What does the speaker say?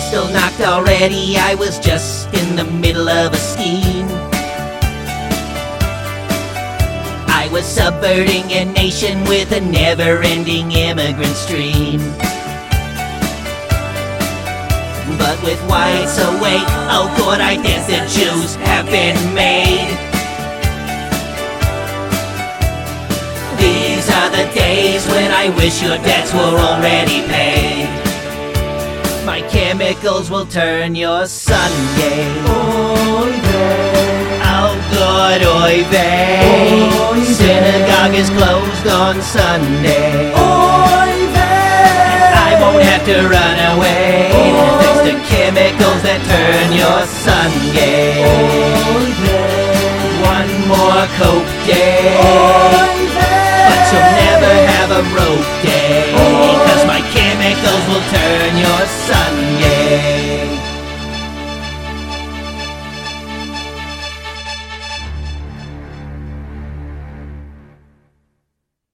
pistol knocked already, I was just in the middle of a scheme. I was subverting a nation with a never-ending immigrant stream. But with whites awake, oh good, I think the Jews have been made. These are the days when I wish your debts were already paid. My chemicals will turn your Sunday. Oy vey. Oh good, oy vey. Oy vey. Synagogue is closed on Sunday. Oy vey. I won't have to run away, thanks to chemicals that turn your Sunday.